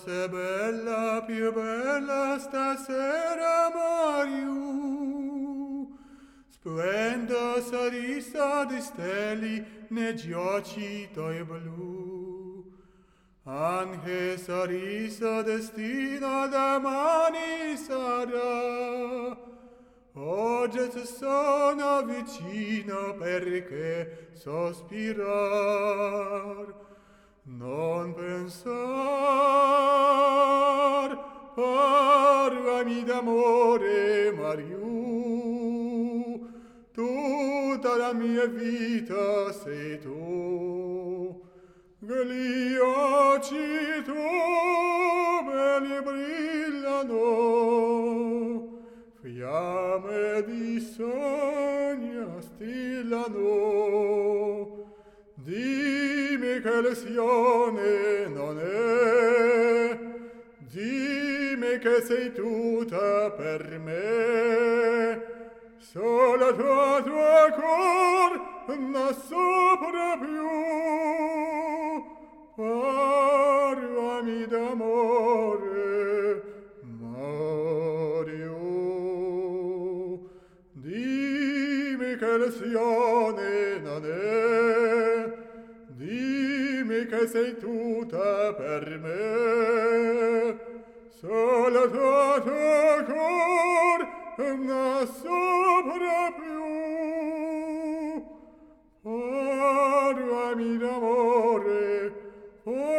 Forse bella, più bella stasera Mariù, splendo sarissa di stelle nei giochi tuoi blu. Anche sarissa destina domani sarà, oggi ti sono vicino perché sospirar. Non pensar, parlami d'amore, Mariù, tutta la mia vita sei tu. Gli occhi tuoi belli brillano, fiamme di sogno stillano. Dimmi che lezione non è, dimmi che sei tutta per me. Solo tuo cor non sopra più. Parlami d'amore, Mario. Dimmi che lezione non è, dimmi che sei tutta per me. Solo tuo cor non sopra più. Parlami d'amore,